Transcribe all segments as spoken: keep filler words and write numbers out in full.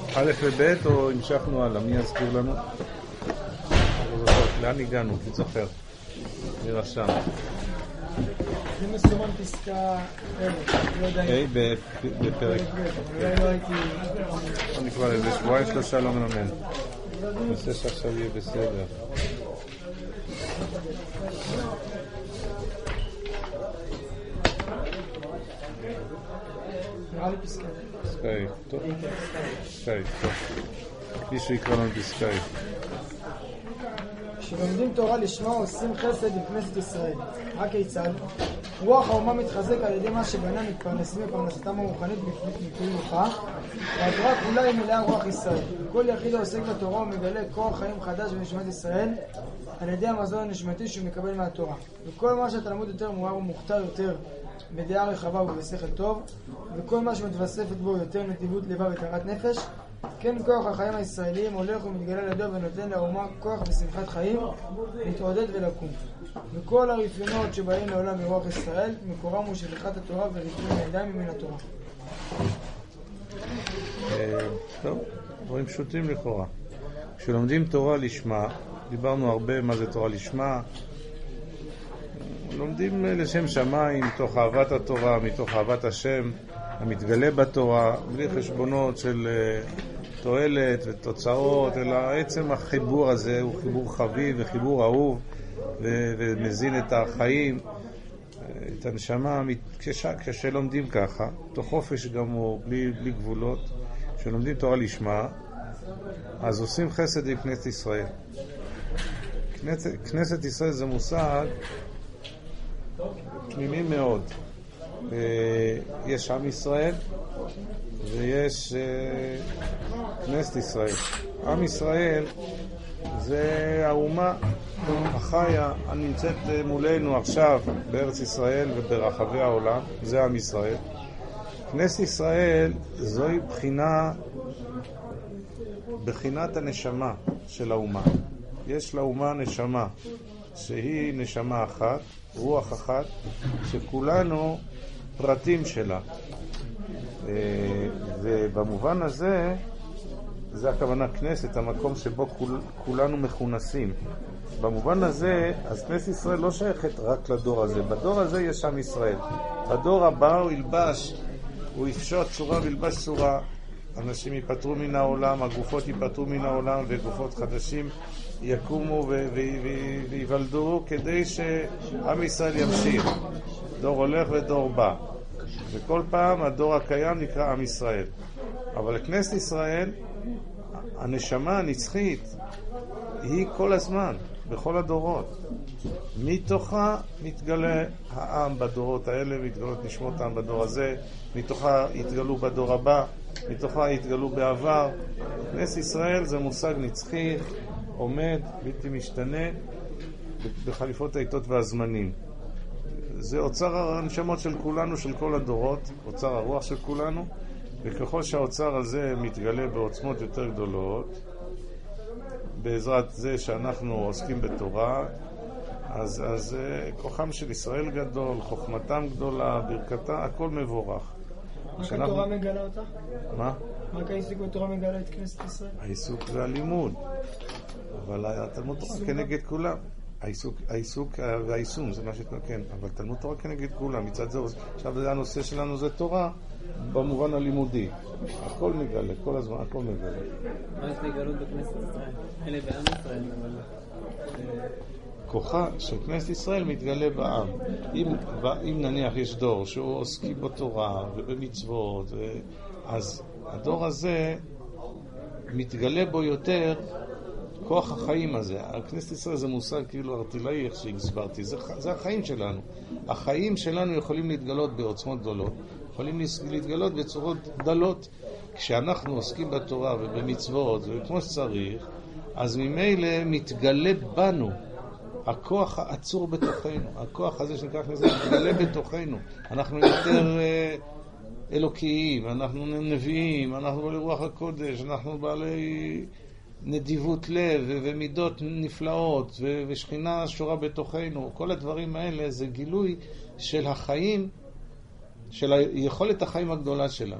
א' וב' או המשכנו הלאה? מי יזכיר לנו? לאן הגענו? כי זוכר. מי רשם? זה מסומן פסקה היי, בפרק. אולי לא הייתי... אני כבר איזה שבועיים שלושה לא מנמן. נעשה שעכשיו יהיה בסדר. נראה לי פסקה. פסקאי, טוב. פסקאי, טוב. מישהו יקרא לנו פסקאי. כשלומדים תורה לשמה עושים חסד עם כנסת ישראל. רק כיצד? רוח האומה מתחזק על ידי מה שבנה מתפרנסים בפרנסתם הרוחנית מפעילותה, והתורה כולה היא מלאה רוח ישראל. כל יחיד העוסק בתורה ומגלה כוח חיים חדש בנשמת ישראל על ידי המזון הנשמתי שהוא מקבל מהתורה. וכל מה שהתלמוד יותר מואר ומוכתר יותר בדעה רחבה ובשכל טוב, וכל מה שמתווספת בו יותר נדיבות לבב וטהרת נפש, כן כוח החיים הישראליים הולך ומתגלה לידו ונותן לאומה כוח ושמחת חיים להתעודד ולקום. וכל הרפיונות שבאים לעולם מרוח ישראל מקורם הוא שליחת התורה וריפוי הידיים מן התורה. טוב, דברים פשוטים לכאורה. כשלומדים תורה לשמה, דיברנו הרבה מה זה תורה לשמה, לומדים לשם שמיים, מתוך אהבת התורה, מתוך אהבת השם המתגלה בתורה, בלי חשבונות של תועלת ותוצאות, אלא עצם החיבור הזה הוא חיבור חביב וחיבור אהוב ו- ומזין את החיים, את הנשמה. כש- כשלומדים ככה, תוך חופש גמור, בלי, בלי גבולות, כשלומדים תורה לשמה, אז עושים חסד עם כנסת ישראל. כנסת, כנסת ישראל זה מושג פנימי מאוד. יש עם ישראל ויש כנסת ישראל. עם ישראל זה האומה החיה הנמצאת מולנו עכשיו בארץ ישראל וברחבי העולם, זה עם ישראל. כנסת ישראל זוהי בחינה, בחינת הנשמה של האומה. יש לאומה נשמה שהיא נשמה אחת, רוח אחת, שכולנו פרטים שלה. ובמובן הזה, זה הכוונה כנסת, המקום שבו כול, כולנו מכונסים. במובן הזה, אז כנסת ישראל לא שייכת רק לדור הזה. בדור הזה יש עם ישראל. בדור הבא הוא ילבש, הוא יפשוט צורה וילבש צורה. אנשים ייפטרו מן העולם, הגופות ייפטרו מן העולם, וגופות חדשים יקומו ויוולדו כדי שעם ישראל ימשיך. דור הולך ודור בא. וכל פעם הדור הקיים נקרא עם ישראל. אבל לכנסת ישראל, הנשמה הנצחית היא כל הזמן, בכל הדורות. מתוכה מתגלה העם בדורות האלה, מתגלות נשמות העם בדור הזה, מתוכה יתגלו בדור הבא, מתוכה יתגלו בעבר. כנסת ישראל זה מושג נצחי, עומד, בלתי משתנה, בחליפות העיתות והזמנים. זה אוצר הנשמות של כולנו, של כל הדורות, אוצר הרוח של כולנו, וככל שהאוצר הזה מתגלה בעוצמות יותר גדולות, בעזרת זה שאנחנו עוסקים בתורה, אז, אז כוחם של ישראל גדול, חוכמתם גדולה, ברכתה, הכל מבורך. רק שאנחנו... התורה מגלה אותה? מה? רק העיסוק בתורה מגלה את כנסת ישראל? העיסוק זה הלימוד, אבל התלמוד תורה כנגד כולם. העיסוק, העיסוק והיישום זה מה שתנו, כן, אבל תלמוד תורה כנגד כולם, מצד זה, עכשיו זה הנושא שלנו, זה תורה במובן הלימודי. הכל מגלה, כל הזמן, הכל מגלה. מה יש לגלות בכנסת ישראל? אלה בעם ישראל, אבל... כוחה של כנסת ישראל מתגלה בעם. אם, אם נניח יש דור שהוא עוסקים בתורה ובמצוות, אז הדור הזה מתגלה בו יותר כוח החיים הזה. כנסת ישראל זה מושג כאילו ארטילאי, איך שהסברתי, זה, זה החיים שלנו. החיים שלנו יכולים להתגלות בעוצמות גדולות, יכולים להתגלות בצורות דלות. כשאנחנו עוסקים בתורה ובמצוות וכמו שצריך, אז ממילא מתגלה בנו הכוח העצור בתוכנו. הכוח הזה שנקרא כנסת מתגלה בתוכנו. אנחנו יותר אלוקיים, אנחנו נביאים, אנחנו בעלי רוח הקודש, אנחנו בעלי נדיבות לב ומידות נפלאות ושכינה שורה בתוכנו. כל הדברים האלה זה גילוי של החיים, של יכולת החיים הגדולה שלנו.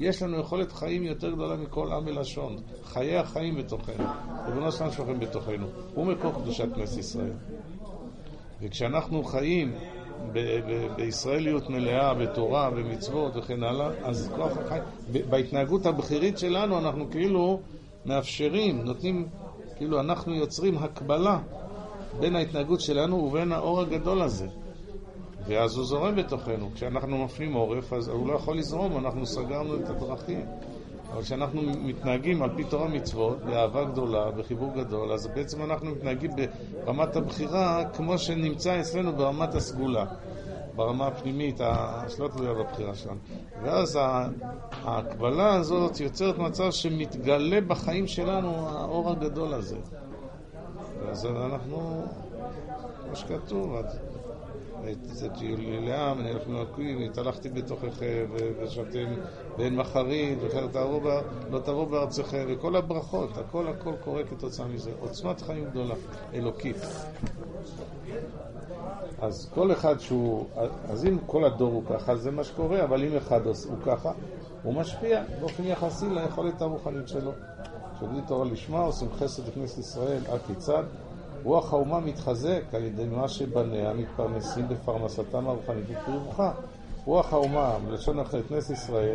יש לנו יכולת חיים יותר גדולה מכל עם ולשון. חיי החיים בתוכנו. ריבונו שלנו שוכן בתוכנו. הוא מקור קדושת כנסת ישראל. וכשאנחנו חיים ב- ב- בישראליות מלאה, בתורה, במצוות וכן הלאה, אז כוח החיים, בהתנהגות הבחירית שלנו אנחנו כאילו מאפשרים, נותנים, כאילו אנחנו יוצרים הקבלה בין ההתנהגות שלנו ובין האור הגדול הזה. ואז הוא זורם בתוכנו. כשאנחנו מפנים עורף, אז הוא לא יכול לזרום, אנחנו סגרנו את הדרכים. אבל כשאנחנו מתנהגים על פי תורה מצוות, באהבה גדולה, בחיבור גדול, אז בעצם אנחנו מתנהגים ברמת הבחירה כמו שנמצא אצלנו ברמת הסגולה, ברמה הפנימית, שלא תלויה בבחירה שלנו. ואז ההקבלה הזאת יוצרת מצב שמתגלה בחיים שלנו האור הגדול הזה. אז אנחנו, כמו שכתוב, את יוליה, מנהלך מלאכים, התהלכתי בתוככם, ושבתם בין מחרים, לא תבואו בארצכם, וכל הברכות, הכל הכל קורה כתוצאה מזה. עוצמת חיים גדולה, אלוקית. אז כל אחד שהוא, אז אם כל הדור הוא ככה, זה מה שקורה, אבל אם אחד הוא ככה, הוא משפיע באופן יחסי ליכולת הרוחנית שלו. שבלי תורה לשמה, עושים חסד לכנסת ישראל, הכיצד? רוח האומה מתחזק על ידי מה שבניה מתפרנסים בפרנסתם הרוחנית וברוחה. רוח האומה, בלשון אחרת, כנסת ישראל,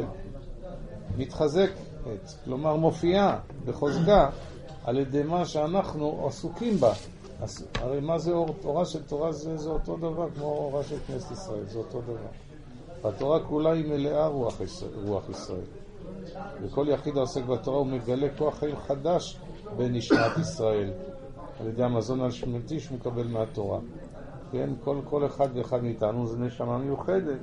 מתחזקת, כלומר מופיעה בחוזקה על ידי מה שאנחנו עסוקים בה. אז, הרי מה זה אור? אורה של תורה זה, זה אותו דבר כמו אורה של כנסת ישראל, זה אותו דבר. התורה כולה היא מלאה רוח, רוח ישראל. וכל יחיד העוסק בתורה הוא מגלה כוח חיים חדש בנשמת ישראל. על ידי המזון השמתי שהוא מקבל מהתורה. כן? כל, כל אחד ואחד מאיתנו זה נשמה מיוחדת.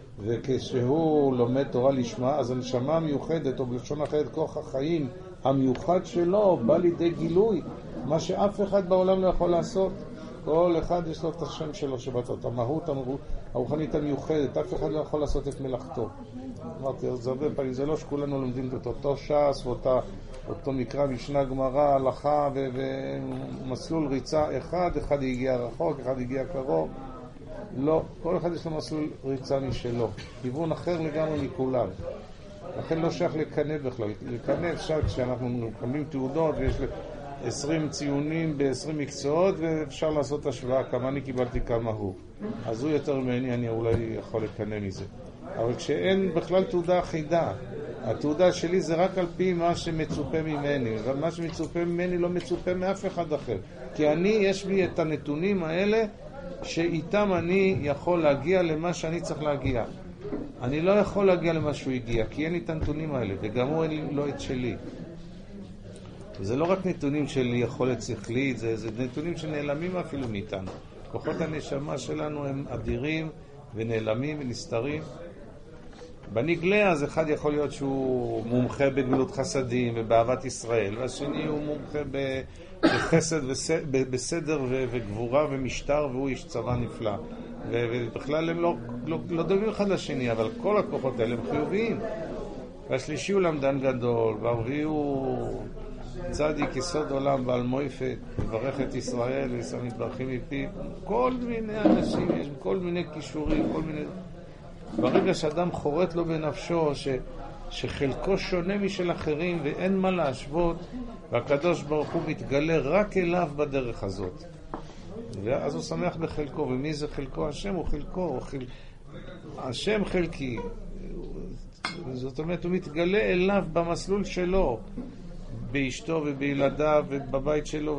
וכשהוא לומד תורה לשמה, אז הנשמה מיוחדת, או בלשון אחרת, כוח החיים המיוחד שלו, בא לידי גילוי. מה שאף אחד בעולם לא יכול לעשות. כל אחד יש לו את השם שלו שבתות. המהות הרוחנית המיוחדת, אף אחד לא יכול לעשות את מלאכתו. אמרתי, זה הרבה פעמים, זה לא שכולנו לומדים את אותו ש"ס, ואותה, אותו מקרא, משנה, גמרא, הלכה, ו- ומסלול ריצה אחד, אחד הגיע רחוק, אחד הגיע קרוב. לא, כל אחד יש לו מסלול ריצה משלו. כיוון אחר לגמרי מכולם. לכן לא שייך לקנה בכלל. לקנה אפשר כשאנחנו מקבלים תעודות, ויש עשרים ציונים ב-עשרים מקצועות, ואפשר לעשות השוואה כמה אני קיבלתי כמה הוא. אז הוא יותר ממני, אני אולי יכול לקנה מזה. אבל כשאין בכלל תעודה אחידה, התעודה שלי זה רק על פי מה שמצופה ממני, ומה שמצופה ממני לא מצופה מאף אחד אחר. כי אני, יש לי את הנתונים האלה שאיתם אני יכול להגיע למה שאני צריך להגיע. אני לא יכול להגיע למה שהוא הגיע, כי אין לי את הנתונים האלה, וגם הוא אין לי לא את שלי. זה לא רק נתונים של יכולת שכלית, זה, זה נתונים שנעלמים אפילו מאיתנו. כוחות הנשמה שלנו הם אדירים ונעלמים ונסתרים. בנגלה אז אחד יכול להיות שהוא מומחה בגמילות חסדים ובאהבת ישראל, והשני הוא מומחה בחסד ובסדר וגבורה ומשטר, והוא איש צבא נפלא. ובכלל הם לא, לא, לא דומים אחד לשני, אבל כל הכוחות האלה הם חיוביים. והשלישי הוא למדן גדול, והרביעי הוא צדיק יסוד עולם בעל מויפת, מברך את ישראל וישראל מתברכים מפי. כל מיני אנשים, יש כל מיני כישורים, כל מיני... ברגע שאדם חורט לו בנפשו ש, שחלקו שונה משל אחרים ואין מה להשוות, והקדוש ברוך הוא מתגלה רק אליו בדרך הזאת, ואז הוא שמח בחלקו. ומי זה חלקו? השם הוא חלקו, הוא חל... השם חלקי, זאת אומרת הוא מתגלה אליו במסלול שלו, באשתו ובילדיו ובבית שלו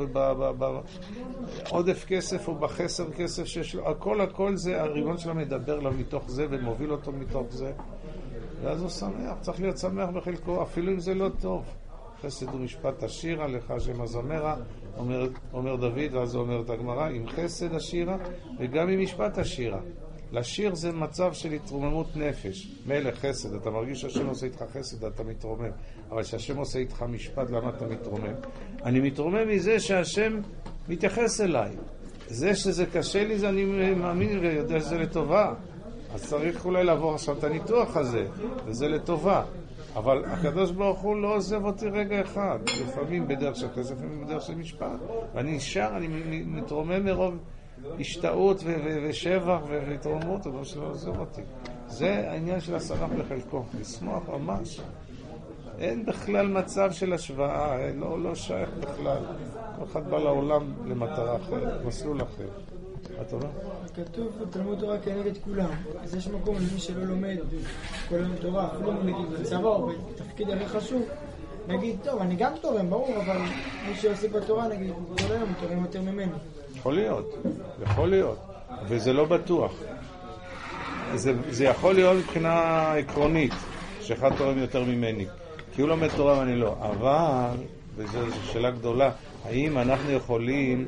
ובעודף כסף או בחסר כסף שיש לו. הכל הכל זה, הריבון שלו מדבר לו מתוך זה ומוביל אותו מתוך זה, ואז הוא שמח. צריך להיות שמח בחלקו אפילו אם זה לא טוב. חסד ומשפט השירה לך השם הזמרה, אומר, אומר דוד, ואז הוא אומר את הגמרא, עם חסד השירה וגם עם משפט השירה. לשיר זה מצב של התרוממות נפש. מלך חסד, אתה מרגיש שהשם עושה איתך חסד, אתה מתרומם. אבל שהשם עושה איתך משפט, למה אתה מתרומם? אני מתרומם מזה שהשם מתייחס אליי. זה שזה קשה לי, זה אני מאמין ויודע שזה לטובה. אז צריך אולי לעבור עכשיו את הניתוח הזה, וזה לטובה. אבל הקדוש ברוך הוא לא עוזב אותי רגע אחד. לפעמים בדרך של חסד, לפעמים בדרך של משפט. ואני נשאר, אני מתרומם מרוב השתאות ושבח והתרוממות, אבל שלא עוזב אותי. זה העניין של השמח בחלקו, לשמוח ממש. אין בכלל מצב של השוואה, לא, לא שייך בכלל. כל אחד בא לעולם למטרה אחרת, מסלול אחר. את אומר? כתוב תלמוד תורה כנגד כולם, אז יש מקום למי שלא לומד כל היום תורה, אפילו נגיד בצבא או בתפקיד הכי חשוב, נגיד, טוב, אני גם תורם, ברור, אבל מי שעושה בתורה, נגיד, כל היום תורם יותר ממני. יכול להיות, יכול להיות, וזה לא בטוח. זה, זה יכול להיות מבחינה עקרונית, שאחד תורם יותר ממני, כי הוא לומד תורה ואני לא, אבל, וזו שאלה גדולה, האם אנחנו יכולים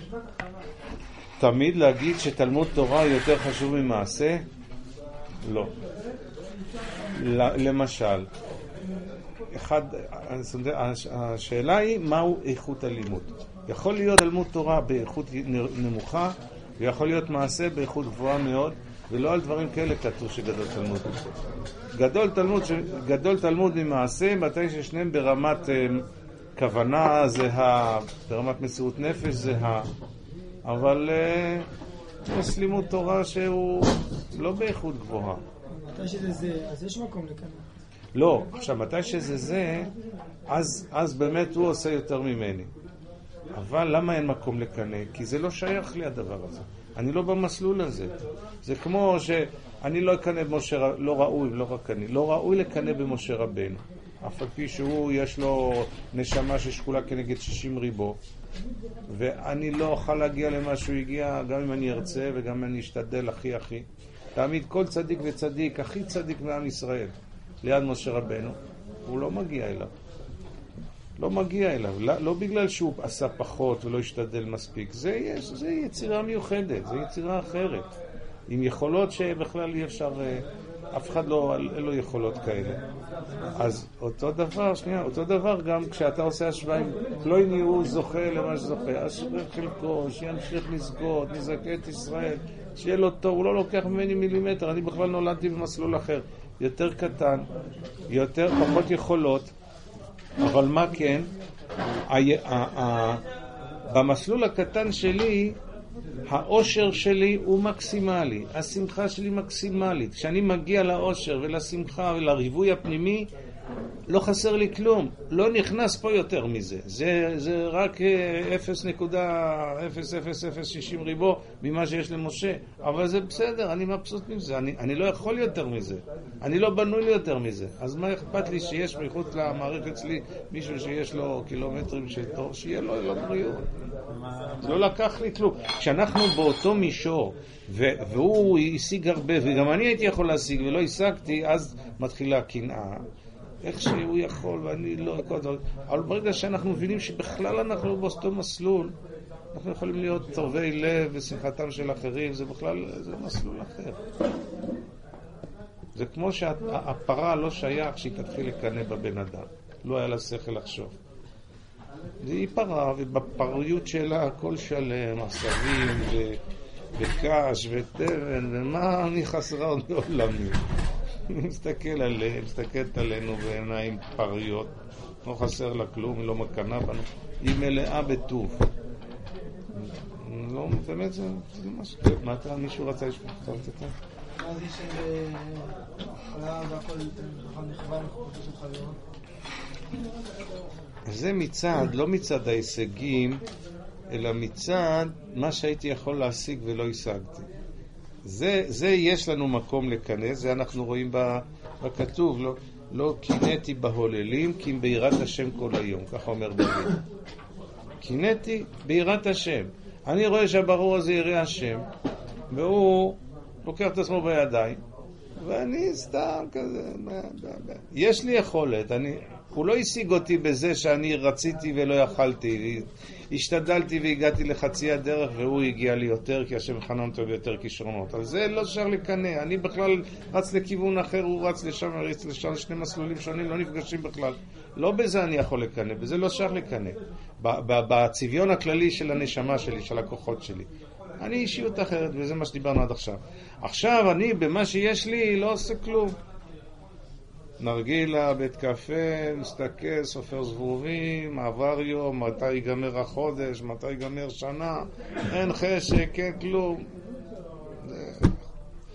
תמיד להגיד שתלמוד תורה יותר חשוב ממעשה? לא. למשל, אחד, השאלה היא מהו איכות הלימוד. יכול להיות תלמוד תורה באיכות נמוכה, ויכול להיות מעשה באיכות גבוהה מאוד, ולא על דברים כאלה כתוב שגדול תלמוד. גדול תלמוד, גדול תלמוד ממעשה, מתי ששניהם ברמת כוונה זהה, ברמת מסירות נפש זהה, אבל יש לימוד תורה שהוא לא באיכות גבוהה. מתי שזה זה, אז יש מקום לכאן. לא, עכשיו מתי שזה זה, אז, אז באמת הוא עושה יותר ממני. אבל למה אין מקום לקנה? כי זה לא שייך לי הדבר הזה. אני לא במסלול הזה. זה כמו שאני לא אקנה במשה, לא ראוי, לא רק אני, לא ראוי לקנה במשה רבנו. אף על פי שהוא יש לו נשמה ששקולה כנגד שישים ריבו, ואני לא אוכל להגיע למה שהוא הגיע, גם אם אני ארצה וגם אם אני אשתדל הכי הכי. תמיד כל צדיק וצדיק, הכי צדיק מעם ישראל, ליד משה רבנו, הוא לא מגיע אליו. לא מגיע אליו, לא, לא בגלל שהוא עשה פחות ולא השתדל מספיק. זה, יש, זה יצירה מיוחדת, זה יצירה אחרת. עם יכולות שבכלל אי אפשר, אף אחד לא, לא יכולות כאלה. אז אותו דבר, שנייה, אותו דבר גם כשאתה עושה השוואה, פלויני הוא זוכה למה שזוכה, אשרי חלקו, שימשיך לזכות, נזכה את ישראל, שיהיה לו טוב, הוא לא לוקח ממני מילימטר, אני בכלל נולדתי במסלול אחר, יותר קטן, יותר פחות יכולות, אבל מה כן? במסלול הקטן שלי, האושר שלי הוא מקסימלי, השמחה שלי מקסימלית. כשאני מגיע לאושר ולשמחה ולריבוי הפנימי, לא חסר לי כלום, לא נכנס פה יותר מזה. זה, זה רק אפס נקודה אפס אפס אפס שישים ריבו ממה שיש למשה. אבל זה בסדר, אני מבסוט מזה, אני, אני לא יכול יותר מזה. אני לא בנוי לי יותר מזה. אז מה אכפת לי שיש מחוץ למערכת שלי מישהו שיש לו קילומטרים של תור, שיהיה לו לא בריאות. זה לא לקח לי כלום. כשאנחנו באותו מישור, ו- והוא השיג הרבה, וגם אני הייתי יכול להשיג ולא השגתי, אז מתחילה הקנאה. איך שהוא יכול ואני לא, אבל ברגע שאנחנו מבינים שבכלל אנחנו באותו מסלול, אנחנו יכולים להיות טובי לב ושמחתם של אחרים, זה בכלל, זה מסלול אחר. זה כמו שהפרה לא שייך שהיא תתחיל לקנא בבן אדם, לא היה לה שכל לחשוב. היא פרה, ובפריות שלה הכל שלם, עשבים ו- וקש וטבן, ומה אני חסרה עוד בעולמי. היא מסתכל עליהם, מסתכלת עלינו בעיניים פריות, לא חסר לה כלום, היא לא מקנה בנו, היא מלאה בטוב. לא, באמת זה, זה משהו, מה אתה, מישהו רצה לשמוע? אתה רוצה את זה? מה זה שחלה והכל נכבה לחופתו של חלום? זה מצד, לא מצד ההישגים, אלא מצד מה שהייתי יכול להשיג ולא השגתי. זה, זה יש לנו מקום לקנא, זה אנחנו רואים בכתוב, לא, לא קינאתי בהוללים, כי אם ביראת השם כל היום, ככה אומר דוד. קינאתי ביראת השם. אני רואה שהברור הזה יראה השם, והוא לוקח את עצמו בידיים, ואני סתם כזה, יש לי יכולת, אני, הוא לא השיג אותי בזה שאני רציתי ולא יכלתי, השתדלתי והגעתי לחצי הדרך והוא הגיע לי יותר כי השם חנן אותו ביותר כישרונות. על זה לא אפשר לקנא, אני בכלל רץ לכיוון אחר, הוא רץ לשם, רץ לשם, שני מסלולים שונים, לא נפגשים בכלל. לא בזה אני יכול לקנא, בזה לא אפשר לקנא. בצביון הכללי של הנשמה שלי, של הכוחות שלי. אני אישיות אחרת, וזה מה שדיברנו עד עכשיו. עכשיו אני במה שיש לי לא עושה כלום. נרגילה, בית קפה, מסתכל, סופר זבובים, עבר יום, מתי ייגמר החודש, מתי ייגמר שנה, אין חשק, אין כלום. אז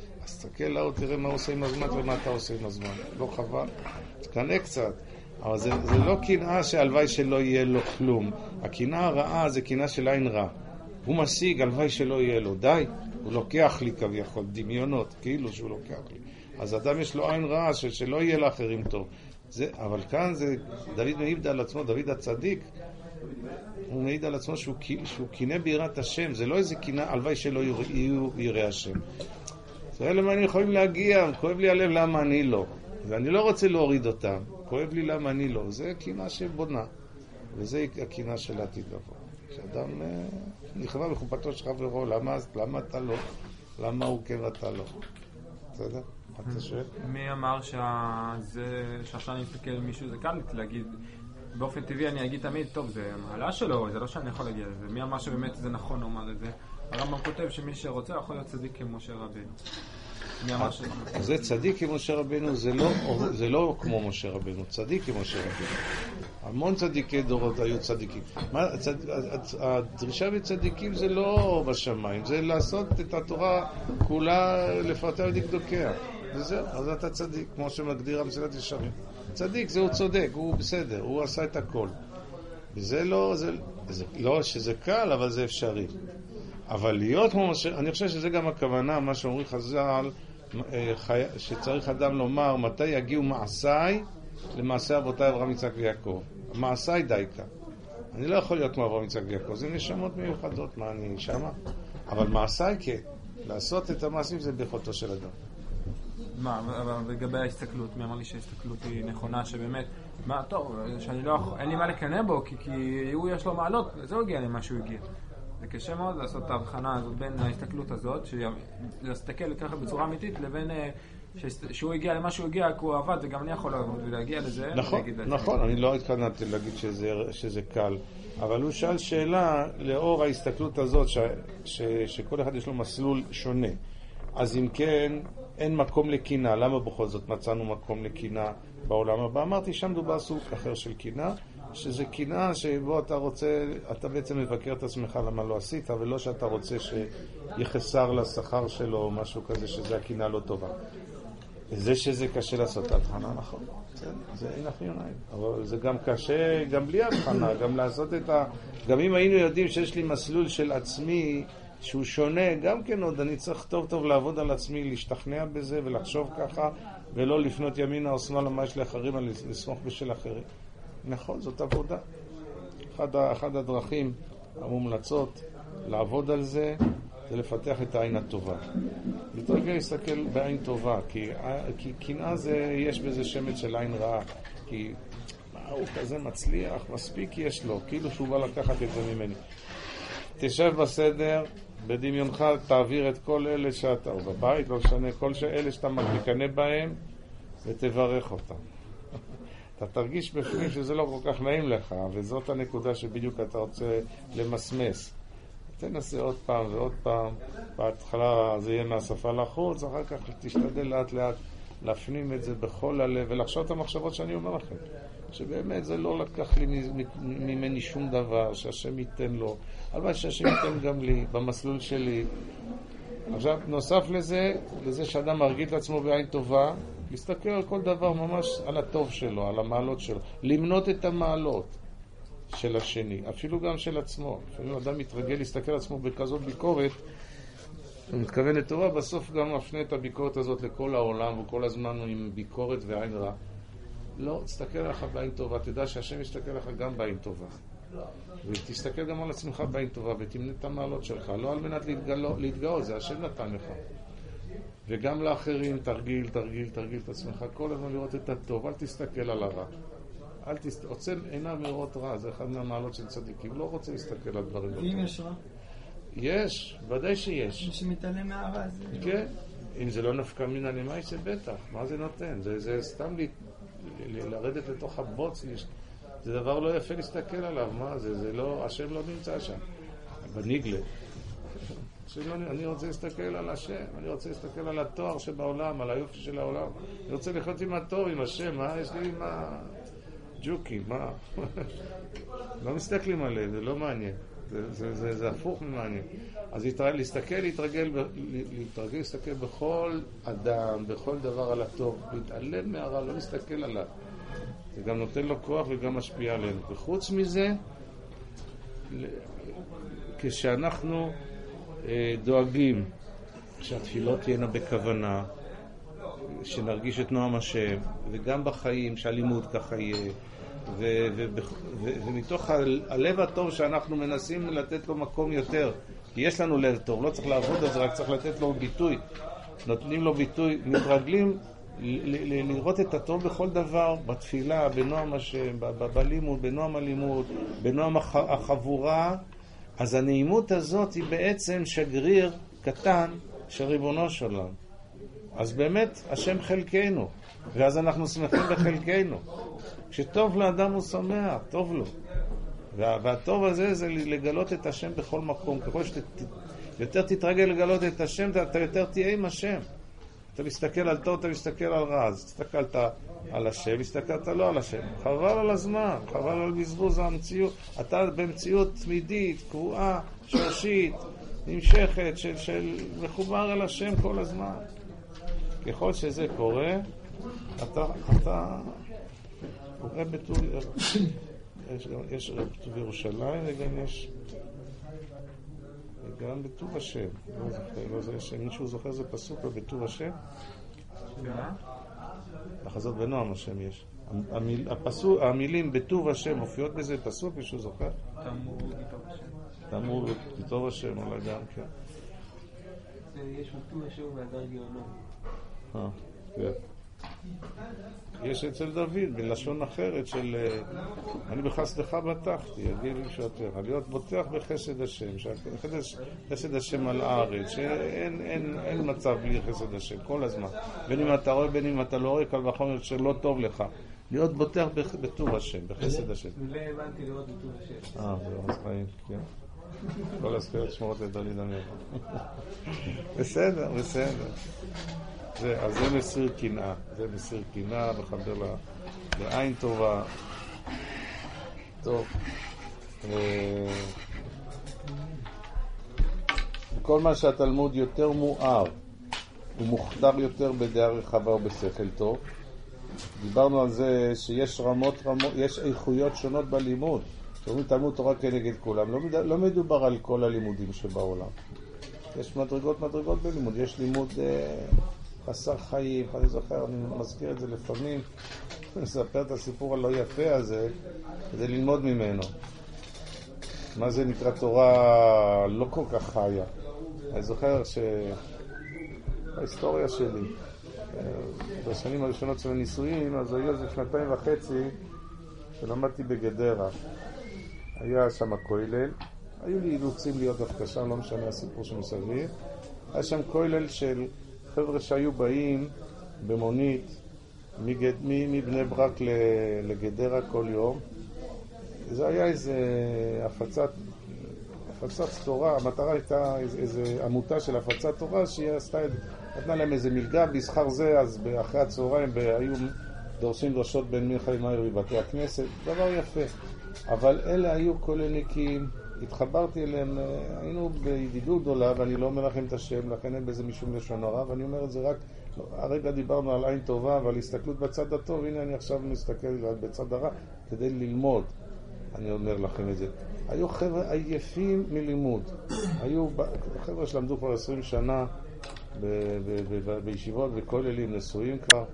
תסתכל לאו, תראה מה הוא עושה עם הזמן ומה אתה עושה עם הזמן. לא חבל? תקנה קצת. אבל זה, זה לא קנאה שהלוואי שלא יהיה לו כלום. הקנאה הרעה זה קנאה של עין רע. הוא משיג, הלוואי שלא יהיה לו. די, הוא לוקח לי כביכול, דמיונות, כאילו שהוא לוקח לי. אז אדם יש לו עין רעה של, שלא יהיה לאחרים טוב. זה, אבל כאן זה, דוד מעיד על עצמו, דוד הצדיק, הוא מעיד על עצמו שהוא, שהוא קינא ביראת השם. זה לא איזה קנאה, הלוואי שלא יהיו ירא השם. זה למה אני יכולים להגיע, כואב לי הלב למה אני לא. ואני לא רוצה להוריד אותם, כואב לי למה אני לא. זה קנאה שבונה, וזה הקנאה של העתיד לבוא. כשאדם נכווה בחופתו של חברו, למה, למה אתה לא? למה הוא כן ואתה לא? בסדר? מה אתה שואל? מי אמר שעכשיו אני מסתכל על מישהו, זה קל להגיד, באופן טבעי אני אגיד תמיד, טוב, זה מעלה שלו, זה לא שאני יכול להגיע לזה. מי אמר שבאמת זה נכון לומר את זה? הרמב"ם כותב שמי שרוצה יכול להיות צדיק כמו משה רבנו. זה צדיק כמו משה רבנו, זה לא, זה לא כמו משה רבנו, צדיק כמו משה רבנו. המון צדיקי דורות היו צדיקים. מה, צד, הדרישה בצדיקים זה לא בשמיים, זה לעשות את התורה כולה לפרטיה ודקדוקיה. וזהו, אז אתה צדיק, כמו שמגדיר המסילת ישרים. צדיק זה הוא צודק, הוא בסדר, הוא עשה את הכל. וזה לא, זה, זה, לא שזה קל, אבל זה אפשרי. אבל להיות כמו משה, אני חושב שזה גם הכוונה, מה שאומרים חז"ל, שצריך אדם לומר, מתי יגיעו מעשיי למעשה אבותיי אברהם יצחק ויעקב. מעשיי דייקה. אני לא יכול להיות כמו אברהם יצחק ויעקב, זה נשמות מיוחדות, מה אני שמה? אבל מעשיי כן. לעשות את המעשים זה ביכולתו של אדם. מה, אבל לגבי ההסתכלות, מי אמר לי שההסתכלות היא נכונה, שבאמת, מה, טוב, שאני לא יכול, אין לי מה לקנא בו, כי, כי הוא יש לו מעלות, זה הגיע למה שהוא הגיע. זה קשה מאוד לעשות את ההבחנה הזאת בין ההסתכלות הזאת, להסתכל ככה בצורה אמיתית, לבין שהוא הגיע למה שהוא הגיע, כי הוא עבד, וגם אני יכול לעבוד ולהגיע לזה. נכון, נכון, אני לא התכוננתי להגיד שזה, שזה קל, אבל הוא שאל שאלה לאור ההסתכלות הזאת, ש, ש, שכל אחד יש לו מסלול שונה. אז אם כן, אין מקום לקנאה. למה בכל זאת מצאנו מקום לקנאה בעולם הבא? אמרתי, שם דובר סוג אחר של קנאה, שזה קנאה שבו אתה רוצה, אתה בעצם מבקר את עצמך למה לא עשית, ולא שאתה רוצה שיחסר לשכר שלו או משהו כזה, שזה הקנאה לא טובה. זה שזה קשה לעשות הבחנה, נכון. זה, זה אין אחיוניים. אבל זה גם קשה, גם בלי הבחנה, גם לעשות את ה... גם אם היינו יודעים שיש לי מסלול של עצמי שהוא שונה, גם כן עוד אני צריך טוב טוב לעבוד על עצמי, להשתכנע בזה ולחשוב ככה, ולא לפנות ימינה או שמאלה מה יש לאחרים, על לסמוך בשל אחרים. נכון, זאת עבודה. אחד, אחד הדרכים המומלצות לעבוד על זה, זה לפתח את העין הטובה. להתרגל להסתכל בעין טובה, כי, כי קנאה זה, יש בזה שמץ של עין רעה, כי מה, הוא כזה מצליח, מספיק יש לו, כאילו שהוא בא לקחת את זה ממני. תשב בסדר, בדמיונך תעביר את כל אלה שאתה, או בבית, לא משנה, כל אלה שאתה מקנה בהם, ותברך אותם. אתה תרגיש בפנים שזה לא כל כך נעים לך, וזאת הנקודה שבדיוק אתה רוצה למסמס. תנסה עוד פעם ועוד פעם, בהתחלה זה יהיה מהשפה לחוץ, אחר כך תשתדל לאט לאט להפנים את זה בכל הלב, ולחשוב את המחשבות שאני אומר לכם. שבאמת זה לא לקח לי ממני שום דבר, שהשם ייתן לו. הלוואי שהשם ייתן גם לי, במסלול שלי. עכשיו, נוסף לזה, לזה שאדם מרגיל את עצמו בעין טובה, להסתכל על כל דבר ממש על הטוב שלו, על המעלות שלו. למנות את המעלות של השני, אפילו גם של עצמו. אפילו אדם מתרגל להסתכל על עצמו בכזאת ביקורת, הוא מתכוון לטובה, בסוף גם מפנה את הביקורת הזאת לכל העולם, וכל הזמן הוא עם ביקורת ועין רע. לא, תסתכל עליך בעין טובה, תדע שהשם יסתכל עליך גם בעין טובה. ותסתכל גם על עצמך בעין טובה, ותמנה את המעלות שלך, לא על מנת להתגאות, להתגאות, זה השם נתן לך. וגם לאחרים, תרגיל, תרגיל, תרגיל את עצמך, כל הזמן לראות את הטוב, אל תסתכל על הרע. אל תסתכל, עוצם עיניו מראות רע, זה אחד מהמעלות של צדיקים, לא רוצה להסתכל על דברים. ואם יש רע? יש, ודאי שיש. מי שמתעלם מהרע זה... כן, אם זה לא נפקא מן הנמי, זה בטח, מה זה נותן? זה, זה סתם לי, לרדת לתוך הבוץ, זה דבר לא יפה להסתכל עליו, מה זה? זה לא, השם לא נמצא שם, בניגלה. אני רוצה להסתכל על השם, אני רוצה להסתכל על התואר שבעולם, על היופי של העולם. אני רוצה לחיות עם התואר, עם השם, מה יש לי עם הג'וקים, מה? לא מסתכלים עליהם, זה לא מעניין. זה, זה, זה, זה הפוך ממעניין. אז להתרגל, להסתכל, להתרגל, להתרגל, להסתכל בכל אדם, בכל דבר על הטוב, להתעלם מהרע, לא להסתכל עליו. זה גם נותן לו כוח וגם משפיע עלינו. וחוץ מזה, כשאנחנו אה, דואגים שהתפילות תהיינה בכוונה, שנרגיש את נועם השם, וגם בחיים, שהלימוד ככה יהיה, ו- ו- ו- ומתוך הלב הטוב שאנחנו מנסים לתת לו מקום יותר, כי יש לנו לב טוב, לא צריך לעבוד על זה, רק צריך לתת לו ביטוי, נותנים לו ביטוי, מתרגלים ל- ל- לראות את הטוב בכל דבר, בתפילה, בנועם השם, ב- ב- בלימוד, בנועם הלימוד, בנועם הח- החבורה. אז הנעימות הזאת היא בעצם שגריר קטן של ריבונו של עולם. אז באמת השם חלקנו, ואז אנחנו שמחים בחלקנו. כשטוב לאדם הוא שמח, טוב לו. וה, והטוב הזה זה לגלות את השם בכל מקום. ככל שיותר תתרגל לגלות את השם, אתה, אתה יותר תהיה עם השם. אתה מסתכל על טוב, אתה מסתכל על רע. אז הסתכלת על השם, הסתכלת לא על השם. חבל על הזמן, חבל על בזבוז המציאות. אתה במציאות תמידית, קבועה, שורשית, נמשכת, של, של מחובר אל השם כל הזמן. ככל שזה קורה, אתה, אתה קורא בטוב, יש, יש בטוב ירושלים וגם יש, וגם בטוב השם. לא זוכר, לא זה, שמישהו זוכר זה פסוק בטוב השם? לחזות בנועם השם יש. המיל, הפסוק, המילים בטוב השם מופיעות בזה פסוק, מישהו זוכר? תאמרו בטוב השם. תאמרו בטוב השם, אולי גם כן. יש בטוב השם והדר גאונו. אה, כן. יש אצל דוד בלשון אחרת של אני בחסדך בטחתי, יגיד לי שוטר, להיות בוטח בחסד השם, חסד השם על הארץ, שאין אין, אין מצב בלי חסד השם כל הזמן, בין אם אתה רואה בין אם אתה לא רואה, קל וחומר שלא טוב לך, להיות בוטח בטוב השם, בחסד השם. ולא הבנתי לראות בטוב השם. אה, זה אז חיים, כן. כל הזכויות שמורות לדולי דמי. בסדר, בסדר. זה, אז זה מסיר קנאה, זה מסיר קנאה, מחבר לה, לעין טובה. טוב. כל מה שהתלמוד יותר מואר, הוא מוכתר יותר בדעה רחבה ובשכל טוב. דיברנו על זה שיש רמות, רמות, יש איכויות שונות בלימוד. שאומרים תלמוד תורה כנגד כולם. לא, לא מדובר על כל הלימודים שבעולם. יש מדרגות מדרגות בלימוד. יש לימוד אה, חסר חיים, אני זוכר, אני מזכיר את זה לפעמים, אני אספר את הסיפור הלא יפה הזה, כדי ללמוד ממנו. מה זה נקרא תורה לא כל כך חיה. אני זוכר שבהיסטוריה שלי, בשנים הראשונות של הנישואים, אז היו איזה שנתיים וחצי שלמדתי בגדרה. היה שם כולל, היו לי אילוצים להיות דווקא שם, לא משנה הסיפור שמסביב. היה שם כולל של חבר'ה שהיו באים במונית מגד, מבני ברק לגדרה כל יום. זה היה איזה הפצת, הפצת תורה, המטרה הייתה איזה, איזה עמותה של הפצת תורה שהיא עשתה, נתנה להם איזה מלגה בשכר זה, אז אחרי הצהריים היו דורשים דרשות בין מנחה למאיר בבתי הכנסת, דבר יפה. אבל אלה היו כוללניקים, התחברתי אליהם, היינו בידידות גדולה, ואני לא אומר לכם את השם, לכן אין בזה משום לשון הרע, ואני אומר את זה רק, הרגע דיברנו על עין טובה ועל הסתכלות בצד הטוב, הנה אני עכשיו מסתכל בצד הרע, כדי ללמוד, אני אומר לכם את זה. היו חבר'ה עייפים מלימוד, היו חבר'ה שלמדו כבר עשרים שנה ב- ב- ב- בישיבות וכוללים נשואים כבר,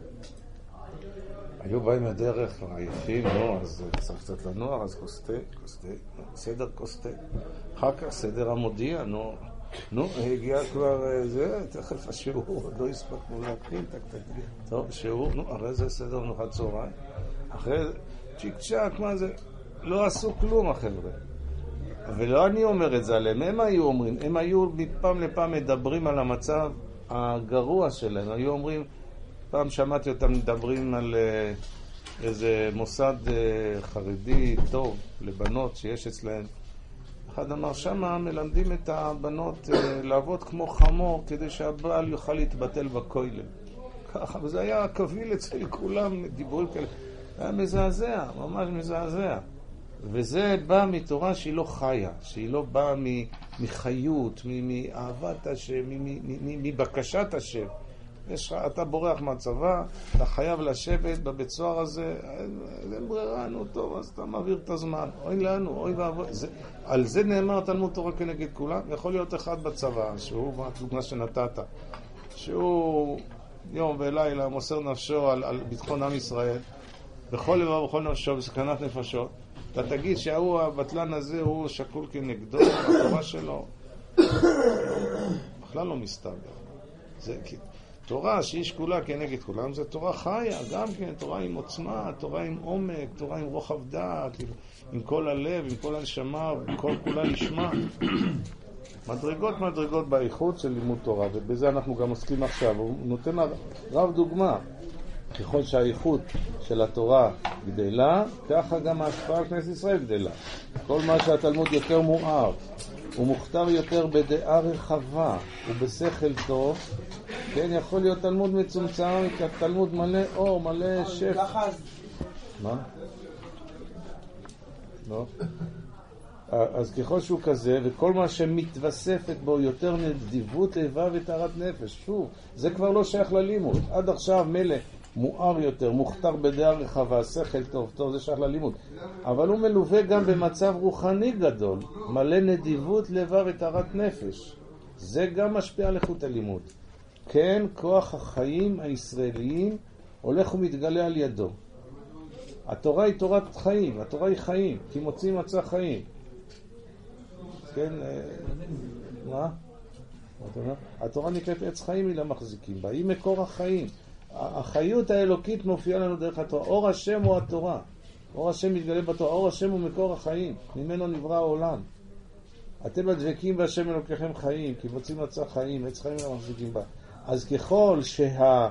היו באים הדרך, עייפים, נו, אז צריך קצת לנוער, אז קוסטה, קוסטה, סדר קוסטה. אחר כך סדר המודיע, נו, נו, הגיע כבר זה, תכף השיעור, עוד לא הספקנו להקרין, טק טק, טוב, שיעור, נו, הרי זה סדר מנוחת צהריים. אחרי זה, צ'יק צ'ק, מה זה? לא עשו כלום החבר'ה. ולא אני אומר את זה עליהם, הם היו אומרים, הם היו מפעם לפעם מדברים על המצב הגרוע שלהם, היו אומרים, פעם שמעתי אותם מדברים על איזה מוסד חרדי טוב לבנות שיש אצלהם. אחד אמר, שמה מלמדים את הבנות לעבוד כמו חמור כדי שהבעל יוכל להתבטל בכולל. ככה, וזה היה קביל אצל כולם, דיבורים כאלה. היה מזעזע, ממש מזעזע. וזה בא מתורה שהיא לא חיה, שהיא לא באה מחיות, מאהבת השם, מבקשת השם. יש, אתה בורח מהצבא, אתה חייב לשבת בבית סוהר הזה, אין ברירה, נו טוב, אז אתה מעביר את הזמן. אוי לנו, אוי ואבוי. על זה נאמר תלמוד תורה כנגד כולם. יכול להיות אחד בצבא, שהוא, הדוגמה שנתת, שהוא יום ולילה מוסר נפשו על, על ביטחון עם ישראל, בכל לבב ובכל נפשו, בסכנת נפשות. אתה תגיד שההוא הבטלן הזה הוא שקול כנגדו, התורה שלו. בכלל לא מסתבר. זה תורה שהיא שקולה כנגד כולם, זה תורה חיה, גם כן, תורה עם עוצמה, תורה עם עומק, תורה עם רוחב דעת, עם כל הלב, עם כל הנשמה, עם כל כולה לשמה. מדרגות מדרגות באיכות של לימוד תורה, ובזה אנחנו גם עוסקים עכשיו. הוא נותן רב דוגמה. ככל שהאיכות של התורה גדלה, ככה גם ההשפעה על כנסת ישראל גדלה. כל מה שהתלמוד יותר מואר, הוא מוכתר יותר בדעה רחבה ובשכל טוב, כן, יכול להיות תלמוד מצומצם, תלמוד מלא אור, מלא שף. מה? לא? אז ככל שהוא כזה, וכל מה שמתווספת בו יותר נדיבות איבה וטהרת נפש, שוב, זה כבר לא שייך ללימוד. עד עכשיו מלא מואר יותר, מוכתר בדעה רחבה, שכל טוב, טוב, זה שייך ללימוד. אבל הוא מלווה גם במצב רוחני גדול, מלא נדיבות לבה וטהרת נפש. זה גם משפיע על איכות הלימוד. כן, כוח החיים הישראליים הולך ומתגלה על ידו. התורה היא תורת חיים, התורה היא חיים, כי מוצאים מצא חיים. כן, מה? התורה נקראת עץ חיים, היא למחזיקים בה, היא מקור החיים. החיות האלוקית מופיעה לנו דרך התורה. אור השם הוא התורה. אור השם מתגלה בתורה. אור השם הוא מקור החיים. ממנו נברא העולם. אתם הדבקים בהשם אלוקיכם חיים, כי מוצאים מצא חיים, עץ חיים למחזיקים בה. אז ככל שה...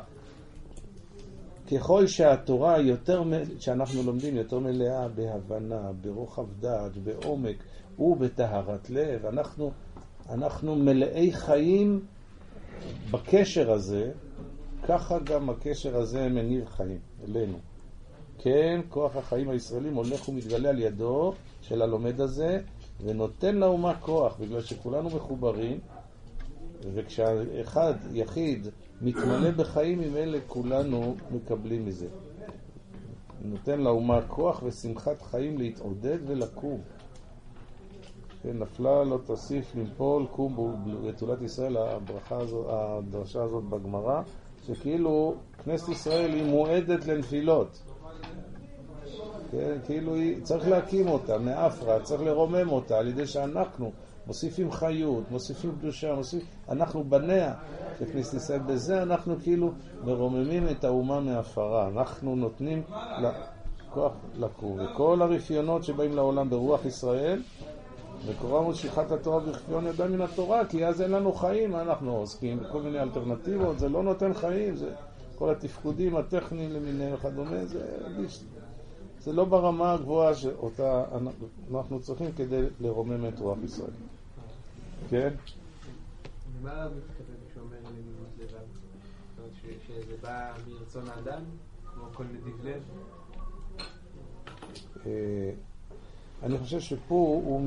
ככל שהתורה יותר, שאנחנו לומדים יותר מלאה בהבנה, ברוחב דעת, בעומק ובטהרת לב, אנחנו, אנחנו מלאי חיים בקשר הזה, ככה גם הקשר הזה מניב חיים אלינו. כן, כוח החיים הישראלים הולך ומתגלה על ידו של הלומד הזה, ונותן לאומה כוח, בגלל שכולנו מחוברים, וכשאחד יחיד מתמלא בחיים, עם אלה כולנו מקבלים מזה. נותן לאומה כוח ושמחת חיים להתעודד ולקום. כן, נפלה לא תוסיף למפול, קום בתולת ישראל, הברכה הזאת, הדרשה הזאת בגמרא, שכאילו כנסת ישראל היא מועדת לנפילות. כן, כאילו היא, צריך להקים אותה מאפרה, צריך לרומם אותה, על ידי שאנחנו מוסיפים חיות, מוסיפים קדושה, מוסיפים, אנחנו בניה של כנסת ישראל. בזה אנחנו כאילו מרוממים את האומה מהפרה, אנחנו נותנים כוח לקום. וכל הרפיונות שבאים לעולם ברוח ישראל, וקוראים משיכת התורה ברפיון ידיים מן התורה, כי אז אין לנו חיים, אנחנו עוסקים בכל מיני אלטרנטיבות, זה לא נותן חיים, זה כל התפקודים הטכניים למיניהם וכדומה, זה, זה לא ברמה הגבוהה שאותה אנחנו צריכים כדי לרומם את רוח ישראל. כן? מה מתכוון כשאומר נדיבות לבב? זאת אומרת שזה בא מרצון האדם, כמו כל נדיב לב? אני חושב שפה הוא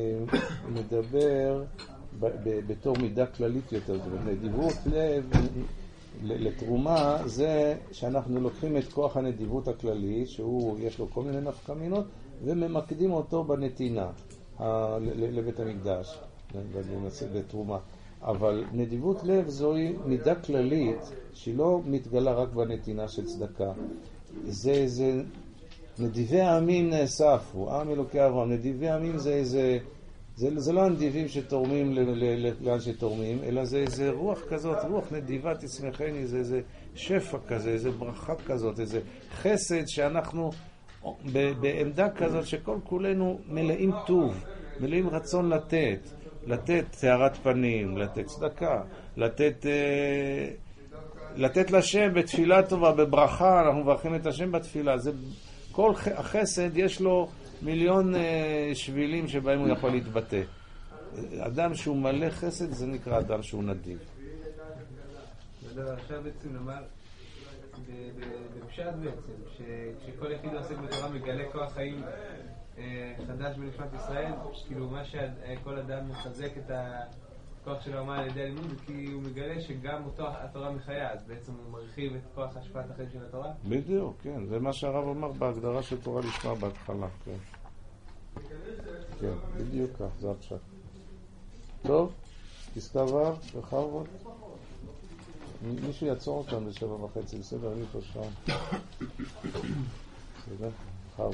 מדבר בתור מידה כללית יותר. נדיבות לב לתרומה זה שאנחנו לוקחים את כוח הנדיבות הכללי, שהוא יש לו כל מיני נפקמינות, וממקדים אותו בנתינה לבית המקדש, לתרומה. אבל נדיבות לב זוהי מידה כללית שהיא לא מתגלה רק בנתינה של צדקה. זה זה נדיבי העמים נאספו, עם אלוקי אברהם. נדיבי העמים זה זה זה, זה לא הנדיבים שתורמים לאן שתורמים, אלא זה איזה רוח כזאת, רוח נדיבה תשמחני, זה איזה שפע כזה, איזה ברכה כזאת, איזה חסד שאנחנו בעמדה כזאת שכל כולנו מלאים טוב, מלאים רצון לתת, לתת תארת פנים, לתת צדקה, לתת לתת לשם בתפילה טובה, בברכה, אנחנו מברכים את השם בתפילה. זה כל החסד יש לו מיליון שבילים שבהם הוא יכול להתבטא. אדם שהוא מלא חסד זה נקרא אדם שהוא נדיב. עכשיו בעצם נאמר בפשט בעצם, שכל יחיד עוסק בתורה מגלה כוח חיים חדש בנשמת ישראל, כאילו מה שכל אדם מחזק את הכוח של האומה על ידי הלימוד, כי הוא מגלה שגם אותו התורה מחיה, אז בעצם הוא מרחיב את כוח השפעת החיים של התורה. בדיוק, כן, זה מה שהרב אמר בהגדרה של תורה לשמה בהתחלה, כן. כן, בדיוק כך, זה עכשיו. טוב, פסקה ו' וחרבות. מישהו יעצור אותם בשבע וחצי, בסדר, אני פה שם. בסדר, חרבות.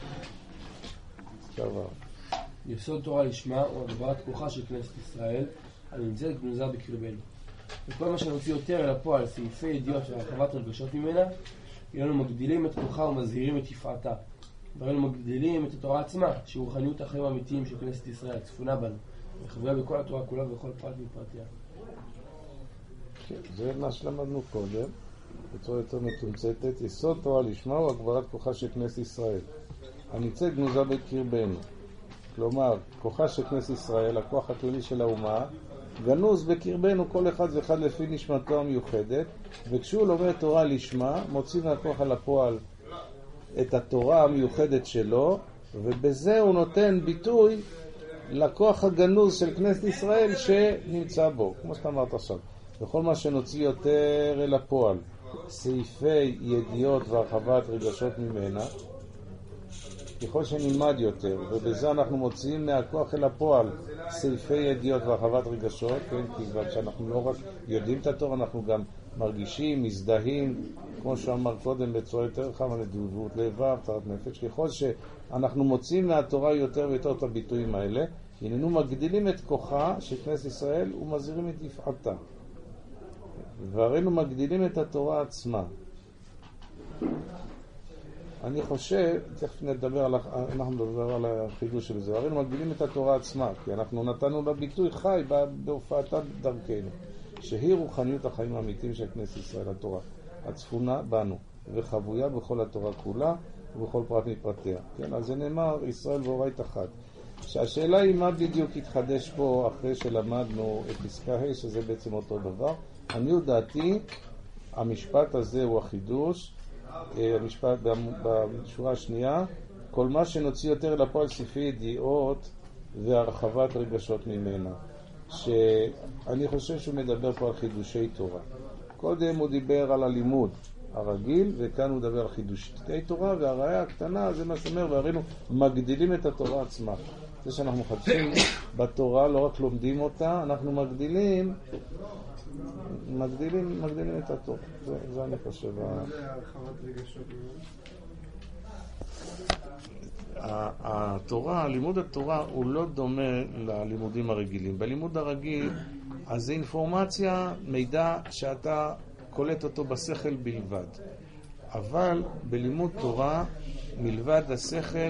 פסקה ו'. יסוד תורה לשמה הוא הגברת כוחה של כנסת ישראל, הנמצאת גנוזה בקרבנו. וכל מה שנוציא יותר אל הפועל, סעיפי ידיעות והרחבת רגשות ממנה, יהיו מגדילים את כוחה ומזהירים את יפעתה. והיינו מגדילים את התורה עצמה, שהיא רוחניות החיים האמיתיים של כנסת ישראל, צפונה בנו, וחברה בכל התורה כולה ובכל פרט מפרטיה. כן, זה מה שלמדנו קודם, בצורה יותר מתומצתת. יסוד תורה לשמה הוא הגברת כוחה של כנסת ישראל, הנמצאת גנוזה בקרבנו. כלומר, כוחה של כנסת ישראל, הכוח הכללי של האומה, גנוז בקרבנו כל אחד ואחד לפי נשמתו המיוחדת, וכשהוא לומד תורה לשמה, מוציא מהכוח על הפועל את התורה המיוחדת שלו, ובזה הוא נותן ביטוי לכוח הגנוז של כנסת ישראל שנמצא בו, כמו שאתה אמרת עכשיו. וכל מה שנוציא יותר אל הפועל, סעיפי ידיעות והרחבת רגשות ממנה, ככל שנלמד יותר, ובזה אנחנו מוציאים מהכוח אל הפועל סעיפי ידיעות והרחבת רגשות, כן? כי כבר שאנחנו לא רק יודעים את התורה, אנחנו גם מרגישים, מזדהים, כמו שאמר קודם בצורה יותר רחבה, נדיבות לבב, צרת נפש. ככל שאנחנו מוציאים מהתורה יותר ויותר את הביטויים האלה, הננו מגדילים את כוחה של כנסת ישראל ומזהירים את יפעתה. והראינו מגדילים את התורה עצמה. אני חושב, תכף נדבר על, אנחנו נדבר על החידוש של זה, הראינו מגדילים את התורה עצמה, כי אנחנו נתנו לה ביטוי חי בהופעתה דרכנו, שהיא רוחניות החיים האמיתיים של כנסת ישראל, התורה, הצפונה בנו, וחבויה בכל התורה כולה, ובכל פרט מפרטיה. כן, אז זה נאמר, ישראל ואורית אחת. שהשאלה היא מה בדיוק התחדש פה אחרי שלמדנו את פסקה ה', שזה בעצם אותו דבר. אני יודעתי, המשפט הזה הוא החידוש, המשפט בשורה השנייה, כל מה שנוציא יותר לפועל סעיפי ידיעות והרחבת רגשות ממנה, שאני חושב שהוא מדבר פה על חידושי תורה. קודם הוא דיבר על הלימוד הרגיל, וכאן הוא מדבר על חידושי תורה, והראיה הקטנה זה מה שאומר, והראינו מגדילים את התורה עצמה. זה שאנחנו מחדשים בתורה, לא רק לומדים אותה, אנחנו מגדילים מגדילים, מגדילים את התורה. זה, זה אני חושב. מה זה הרחבת רגשות? התורה, לימוד התורה הוא לא דומה ללימודים הרגילים. בלימוד הרגיל, אז זה אינפורמציה, מידע שאתה קולט אותו בשכל בלבד. אבל בלימוד תורה, מלבד השכל,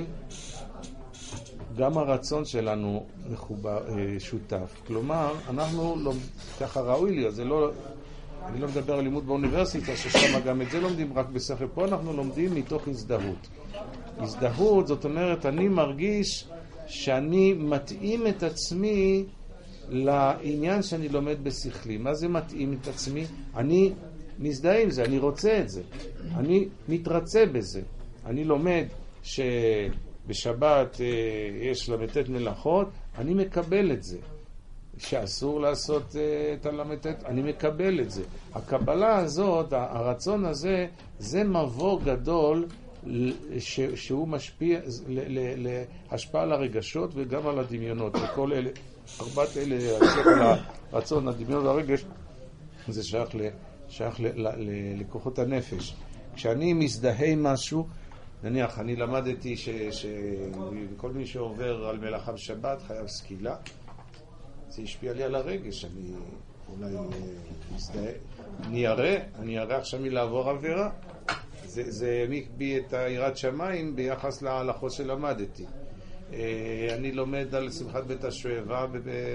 גם הרצון שלנו מחובר, שותף. כלומר, אנחנו לא, ככה ראוי לי, זה לא, אני לא מדבר על לימוד באוניברסיטה, ששם גם את זה לומדים רק בשכל. פה אנחנו לומדים מתוך הזדהות. הזדהות, זאת אומרת, אני מרגיש שאני מתאים את עצמי לעניין שאני לומד בשכלי. מה זה מתאים את עצמי? אני מזדהה עם זה, אני רוצה את זה. אני מתרצה בזה. אני לומד ש... בשבת יש למתת מלאכות, אני מקבל את זה. שאסור לעשות את הלמתת, אני מקבל את זה. הקבלה הזאת, הרצון הזה, זה מבוא גדול שהוא משפיע להשפעה על הרגשות וגם על הדמיונות. וכל אלה, ארבעת אלה, הרצון, הדמיון והרגש, זה שייך, שייך לכוחות הנפש. כשאני מזדהה עם משהו, נניח, אני למדתי שכל מי שעובר על מלאכה בשבת חייב סקילה. זה השפיע לי על הרגש. אני אולי מזדהה. אני ירא, אני ירא עכשיו מלעבור עבירה. זה, זה העמיק בי את היראת שמיים ביחס להלכות שלמדתי. אני לומד על שמחת בית השואבה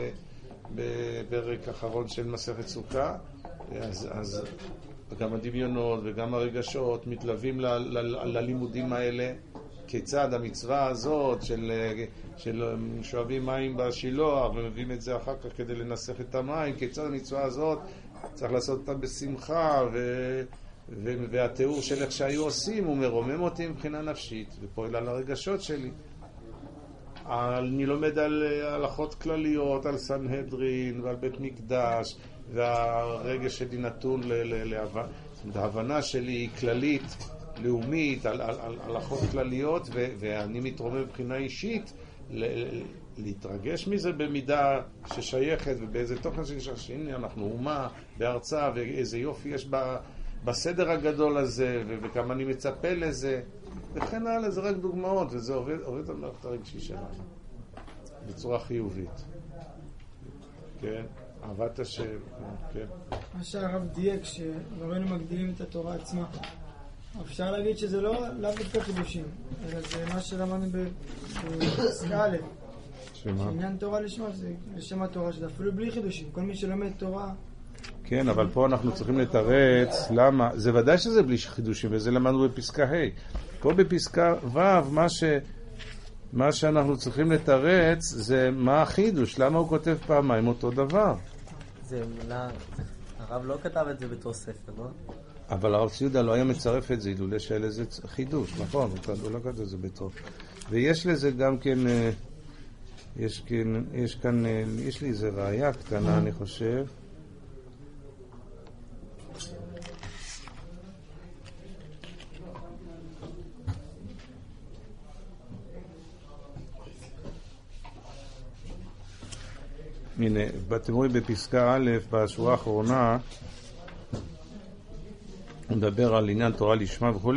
בפרק האחרון של מסכת סוכה. אז... אז וגם הדמיונות וגם הרגשות מתלווים ל- ל- ללימודים האלה. כיצד המצווה הזאת של, של שואבים מים בשילוח ומביאים את זה אחר כך כדי לנסח את המים, כיצד המצווה הזאת צריך לעשות אותה בשמחה, ו, ו, והתיאור של איך שהיו עושים הוא מרומם אותי מבחינה נפשית ופועל על הרגשות שלי. אני לומד על הלכות כלליות, על סנהדרין ועל בית מקדש, והרגש שלי נתון להבנה שלי היא כללית, לאומית, על, על, על הלכות כלליות, ו, ואני מתרומם מבחינה אישית ל, להתרגש מזה במידה ששייכת ובאיזה תוכן שנשאר, שהנה אנחנו אומה בארצה ואיזה יופי יש ב, בסדר הגדול הזה ו, וכמה אני מצפה לזה וכן הלאה. זה רק דוגמאות וזה עובד, עובד על מערכת הרגשי שלנו בצורה חיובית. כן, אהבת השם. כן. מה שהרב דייק, שרבנו מגדילים את התורה עצמה, אפשר להגיד שזה לא לאו דווקא חידושים, אלא זה מה שלמדנו בפסקה א', שעניין תורה לשמה, זה לשם התורה, שזה אפילו בלי חידושים. כל מי שלומד תורה... כן, אבל פה אנחנו צריכים לתרץ למה, זה ודאי שזה בלי חידושים, וזה למדנו בפסקה ה'. פה בפסקה ו', מה ש... מה שאנחנו צריכים לתרץ זה מה החידוש, למה הוא כותב פעמיים אותו דבר. זה מילה, הרב לא כתב את זה בתור ספר, לא? אבל הרב ציודה לא היה מצרף את זה, אילולא שהיה לזה חידוש, נכון, הוא לא כתב את זה בתור. ויש לזה גם כן, יש כאן, יש כאן, יש לי איזה ראיה קטנה, אני חושב. הנה, אתם רואים בפסקה א', בשורה האחרונה, הוא מדבר על עניין תורה לשמה וכו',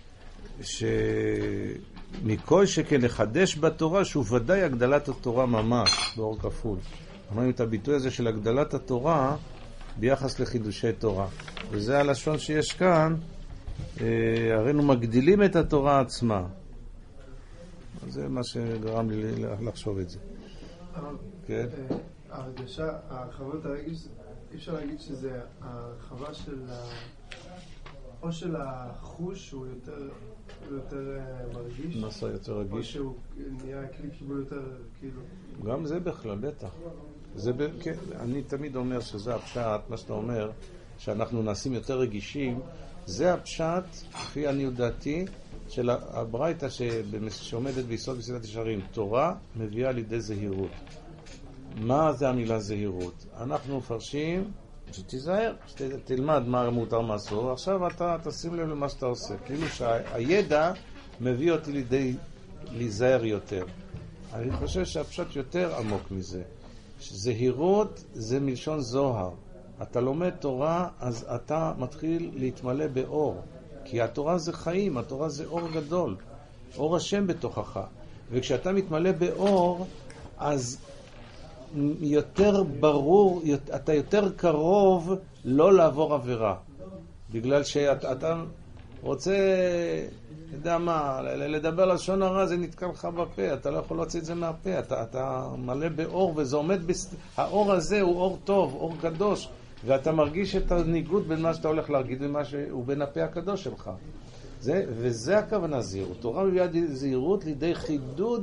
שמכל שכן לחדש בתורה, שהוא ודאי הגדלת התורה ממש, באור כפול. אומרים את הביטוי הזה של הגדלת התורה ביחס לחידושי תורה. וזה הלשון שיש כאן, הרינו מגדילים את התורה עצמה. זה מה שגרם לי לחשוב את זה. כן? ההרגשה, הרחבת הרגש, אי אפשר להגיד שזה הרחבה של ה... או של החוש הוא יותר, הוא יותר מרגיש, נעשה יותר רגיש, או שהוא נהיה כלי קיבול יותר כאילו... גם זה בכלל, בטח. זה ב... כן, אני תמיד אומר שזה הפשט, מה שאתה אומר, שאנחנו נעשים יותר רגישים, זה הפשט, לפי אני יודעתי, של הברייתא שעומדת ביסוד מסילת ישרים. תורה מביאה לידי זהירות. מה זה המילה זהירות? אנחנו מפרשים שתיזהר, שתלמד מה מותר מה אסור, עכשיו אתה תשים לב למה שאתה עושה, כאילו שהידע מביא אותי לידי להיזהר יותר. אני חושב שהפשט יותר עמוק מזה. זהירות זה מלשון זוהר. אתה לומד תורה, אז אתה מתחיל להתמלא באור, כי התורה זה חיים, התורה זה אור גדול, אור השם בתוכך. וכשאתה מתמלא באור, אז יותר ברור, אתה יותר קרוב לא לעבור עבירה, בגלל שאתה רוצה, יודע מה, לדבר לשון הרע, זה נתקע לך בפה, אתה לא יכול להוציא את זה מהפה, אתה, אתה מלא באור, וזה עומד, בס... האור הזה הוא אור טוב, אור קדוש, ואתה מרגיש את הניגוד בין מה שאתה הולך להגיד ומה שהוא בין הפה הקדוש שלך. זה, וזה הכוונה זהירות. תורה מביאה זהירות לידי חידוד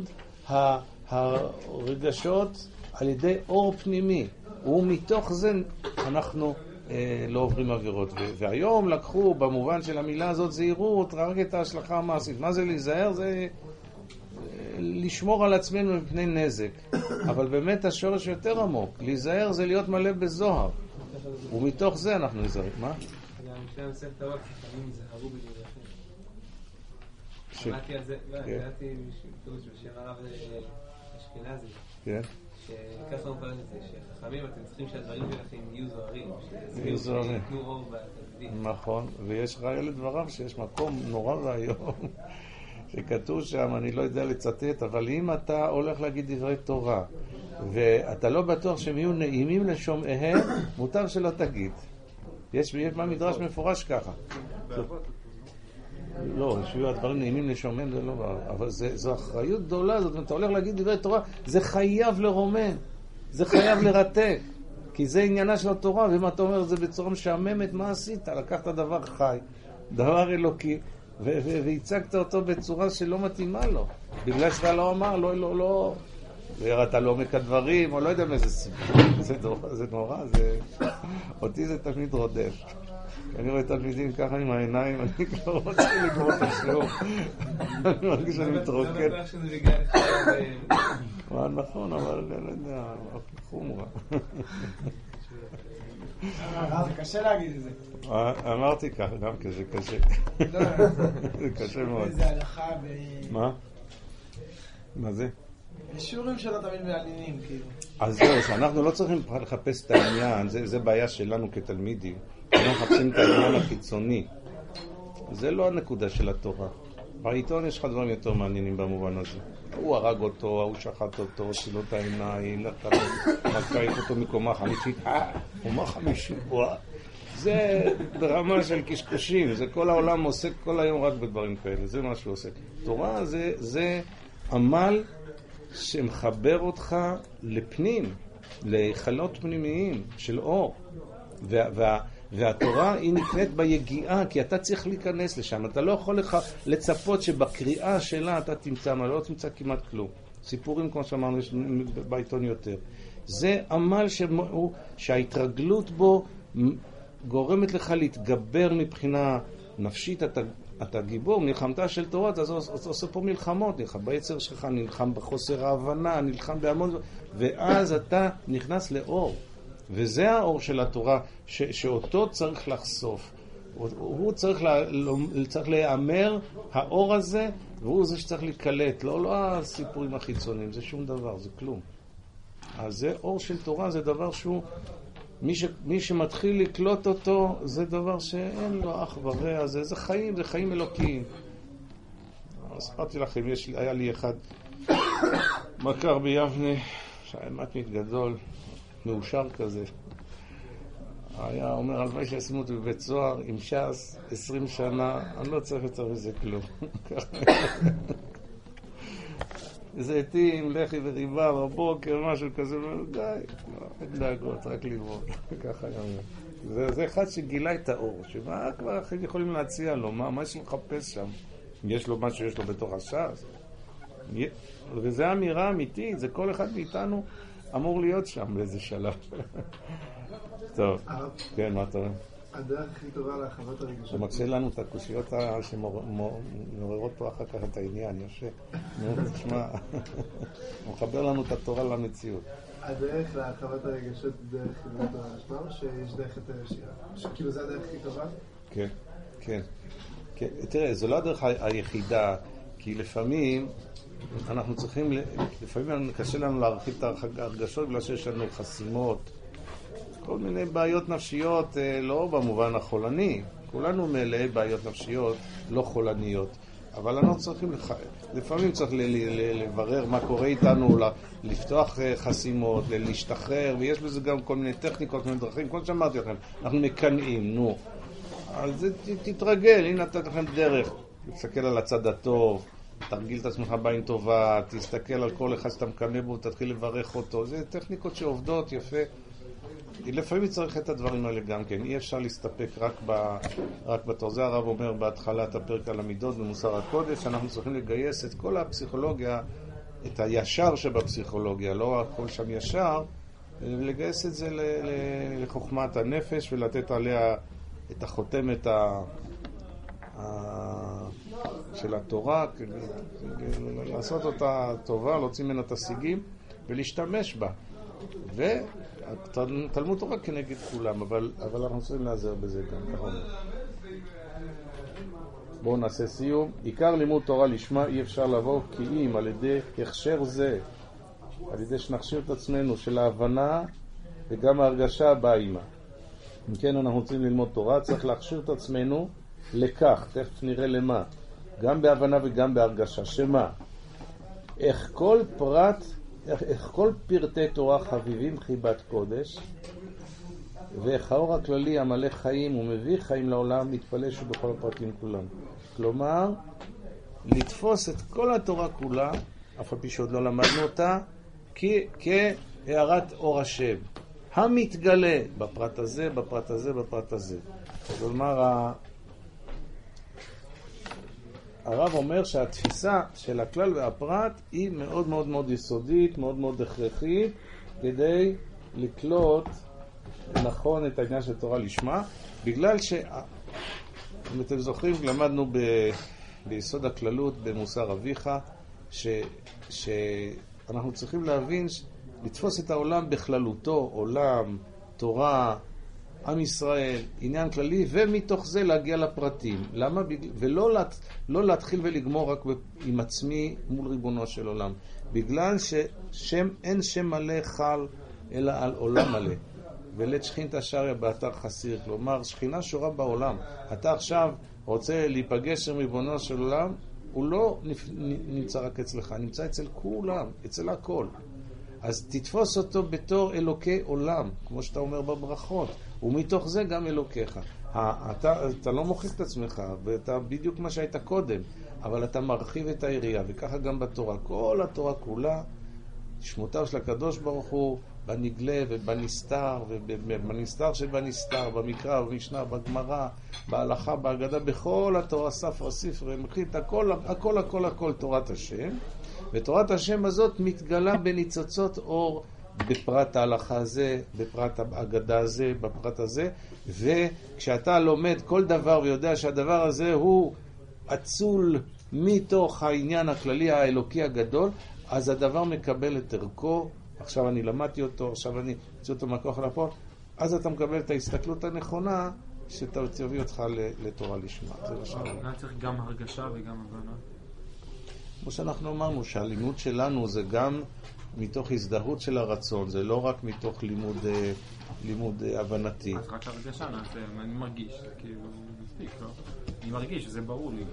הרגשות על ידי אור פנימי, ומתוך זה אנחנו אה, לא עוברים עבירות. והיום לקחו במובן של המילה הזאת זהירות רק את ההשלכה המעשית. מה זה להיזהר? זה אה, לשמור על עצמנו מפני נזק. אבל באמת השורש יותר עמוק. להיזהר זה להיות מלא בזוהר, ומתוך זה אנחנו נזהרים. מה? גם לפני מסך תורה, חכמים זהרו בדבריכם. שמעתי על זה, קראתי בשם הרב אשכנזי. כן. שככה הוא פעם את זה, שחכמים אתם צריכים שהדברים שלכם יהיו זוהרים, יהיו זוהרים, שיתנו אור בתלמידים. נכון, ויש ראיה לדבריו שיש מקום נורא ואיום שכתוב שם, אני לא יודע לצטט, אבל אם אתה הולך להגיד דברי תורה ואתה לא בטוח שהם יהיו נעימים לשומעיהם, מוטב שלא תגיד. יש מה מדרש מפורש ככה. לא, שיהיו הדברים נעימים לשומעים, זה לא, אבל זה, זו אחריות גדולה, זאת אומרת, אתה הולך להגיד דברי תורה, זה חייב לרומם, זה חייב לרתק, כי זה עניינה של התורה, ואם אתה אומר את זה בצורה משעממת, מה עשית? לקחת דבר חי, דבר אלוקי, והצגת אותו בצורה שלא מתאימה לו, בגלל שאתה לא אמר, לא, לא, לא, ואתה לא עומק הדברים, או לא יודע מאיזה סיפור, זה נורא, זה נורא, זה... אותי זה תמיד רודף. אני רואה תלמידים ככה עם העיניים, אני כבר רוצה לגמור את השיעור. אני מרגיש שאני מתרוקן. לא בטוח שזה בגלל אחד. נכון, אבל אני לא יודע, חומרה. זה קשה להגיד את זה. אמרתי ככה, גם כזה קשה. זה קשה מאוד. איזה הלכה ב... מה? מה זה? שיעורים שלא תמיד מעניינים, כאילו. אז זהו, שאנחנו לא צריכים לחפש את העניין, זה, זה בעיה שלנו כתלמידים. אנחנו מחפשים את העניין החיצוני. זה לא הנקודה של התורה. בעיתון יש לך דברים יותר מעניינים במובן הזה. הוא הרג אותו, הוא שחט אותו, הוציא לו את העיניים, לקח אותו מקומה חמישית, אה, קומה חמישית, וואה. זה ברמה של קשקושים, זה כל העולם עוסק כל היום רק בדברים כאלה, זה מה שהוא עושה. תורה זה, זה עמל שמחבר אותך לפנים, לחלות פנימיים של אור. וה, וה, והתורה היא נקנית ביגיעה, כי אתה צריך להיכנס לשם. אתה לא יכול לך לצפות שבקריאה שלה אתה תמצא, מה לא תמצא כמעט כלום. סיפורים, כמו שאמרנו, יש בעיתון יותר. זה עמל שהוא, שההתרגלות בו גורמת לך להתגבר מבחינה נפשית. אתה, אתה גיבור, מלחמתה של תורה, אתה עושה פה מלחמות, נלחם ביצר שלך, נלחם בחוסר ההבנה, נלחם בהמון, ואז אתה נכנס לאור. וזה האור של התורה, ש, שאותו צריך לחשוף. הוא, הוא צריך, לה, צריך להיאמר, האור הזה, והוא זה שצריך להיקלט. לא, לא הסיפורים החיצוניים, זה שום דבר, זה כלום. אז זה אור של תורה, זה דבר שהוא, מי, ש, מי שמתחיל לקלוט אותו, זה דבר שאין לו אח ורע, זה, זה חיים, זה חיים אלוקיים. הספרתי לכם, יש, היה לי אחד מכר ביבנה, שהיה מתמיד גדול, מאושר כזה. היה אומר, הלוואי שישימו אותי בבית סוהר עם ש"ס עשרים שנה, אני לא צריך יותר מזה כלום. זיתים, לחי וריבה, בבוקר, משהו כזה, די, אין דאגות, רק ללמוד. ככה היה אומר. זה, זה אחד שגילה את האור, שמה כבר אחרים יכולים להציע לו, מה, מה יש לו לחפש שם? יש לו מה שיש לו בתוך הש"ס. וזה אמירה אמיתית, זה כל אחד מאיתנו אמור להיות שם באיזה שלב. טוב, כן, מה אתה אומר? הדרך הכי טובה להרחבת הרגשות. זה מקשה לנו את הקושיות שמעוררות פה אחר כך את העניין, יפה. נו, תשמע, הוא מחבר לנו את התורה למציאות. הדרך להרחבת הרגשות דרך חיבור תורה לשמה, או שיש דרך יותר ישירה? שכאילו זה הדרך הכי טובה? כן, כן. תראה, זו לא הדרך היחידה, כי לפעמים אנחנו צריכים, לפעמים קשה לנו להרחיב את ההרגשות בגלל שיש לנו חסימות, כל מיני בעיות נפשיות, לא במובן החולני, כולנו מלאי בעיות נפשיות לא חולניות, אבל אנחנו צריכים, לפעמים צריך לברר מה קורה איתנו, לפתוח חסימות, להשתחרר, ויש בזה גם כל מיני טכניקות, כל מיני דרכים, כמו שאמרתי לכם, אנחנו מקנאים, נו, אז תתרגל, הנה נתת לכם דרך, תסתכל על הצד הטוב, תרגיל את עצמך בעין טובה, תסתכל על כל אחד שאתה מקנא בו, תתחיל לברך אותו, זה טכניקות שעובדות יפה. לפעמים צריך את הדברים האלה גם כן, אי אפשר להסתפק רק, ב, רק בתור. זה הרב אומר בהתחלת הפרק על המידות במוסר הקודש, אנחנו צריכים לגייס את כל הפסיכולוגיה, את הישר שבפסיכולוגיה, לא הכל שם ישר, לגייס את זה ל, ל, לחוכמת הנפש ולתת עליה את החותמת ה, ה, של התורה, לעשות אותה טובה, להוציא ממנה את השיגים ולהשתמש בה. ותלמוד תורה כנגד כולם, אבל, אבל אנחנו צריכים לעזר בזה גם, ככה אומר. בואו נעשה סיום. עיקר לימוד תורה לשמה אי אפשר לבוא כי אם על ידי הכשר זה, על ידי שנכשיר את עצמנו של ההבנה וגם ההרגשה הבאה עימה. אם כן אנחנו רוצים ללמוד תורה, צריך להכשיר את עצמנו לכך, תכף נראה למה, גם בהבנה וגם בהרגשה. שמה? איך כל פרט, איך, איך כל פרטי תורה חביבים חיבת קודש, ואיך האור הכללי המלא חיים ומביא חיים לעולם מתפלש בכל הפרטים כולם. כלומר, לתפוס את כל התורה כולה, אף על פי שעוד לא למדנו אותה, כהערת אור השם, המתגלה בפרט הזה, בפרט הזה, בפרט הזה. כלומר, הרב אומר שהתפיסה של הכלל והפרט היא מאוד מאוד מאוד יסודית, מאוד מאוד הכרחית, כדי לקלוט נכון את העניין של תורה לשמה, בגלל ש... אם אתם זוכרים, למדנו ב... ביסוד הכללות במוסר אביך, ש... שאנחנו צריכים להבין, לתפוס את העולם בכללותו, עולם, תורה, עם ישראל, עניין כללי, ומתוך זה להגיע לפרטים. למה? ולא לה... לא להתחיל ולגמור רק עם עצמי מול ריבונו של עולם. בגלל ששם, אין שם מלא חל, אלא על עולם מלא. ולית שכינתא שריא באתר חסיר, כלומר שכינה שורה בעולם. אתה עכשיו רוצה להיפגש עם ריבונו של עולם, הוא לא נמצא רק אצלך, נמצא אצל כולם, אצל הכל. אז תתפוס אותו בתור אלוקי עולם, כמו שאתה אומר בברכות, ומתוך זה גם אלוקיך. אתה, אתה לא מוכיח את עצמך, ואתה בדיוק מה שהיית קודם, אבל אתה מרחיב את העירייה, וככה גם בתורה. כל התורה כולה, שמותיו של הקדוש ברוך הוא, בנגלה ובנסתר, ובנסתר שבנסתר, במקרא, במשנה, בגמרא, בהלכה, בהגדה, בכל התורה, ספר, ספר, מחית, הכל, הכל, הכל, הכל תורת השם. ותורת השם הזאת מתגלה בניצוצות אור בפרט ההלכה הזה, בפרט ההגדה הזה, בפרט הזה, וכשאתה לומד כל דבר ויודע שהדבר הזה הוא אצול מתוך העניין הכללי האלוקי הגדול, אז הדבר מקבל את ערכו. עכשיו אני למדתי אותו, עכשיו אני אצא אותו מהכוח לפועל, אז אתה מקבל את ההסתכלות הנכונה שתביא אותך לתורה לשמה. זה מה שאני אומר. צריך גם הרגשה וגם הבנה. כמו שאנחנו אמרנו, שהלימוד שלנו זה גם מתוך הזדהות של הרצון, זה לא רק מתוך לימוד, לימוד הבנתי. אז רק הרגשה נעשה, אני מרגיש, זה כאילו מספיק, לא? אני מרגיש, זה ברור לי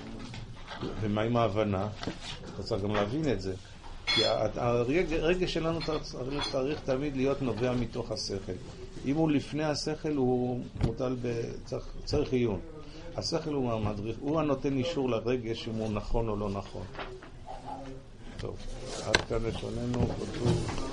גם. ומה עם ההבנה? אתה צריך גם להבין את זה. כי הרגש שלנו צריך תמיד להיות נובע מתוך השכל. אם הוא לפני השכל, הוא מוטל בצריך, צריך עיון. השכל הוא המדריך, הוא הנותן אישור לרגש אם הוא נכון או לא נכון. טוב, עד כאן לשוננו, כתוב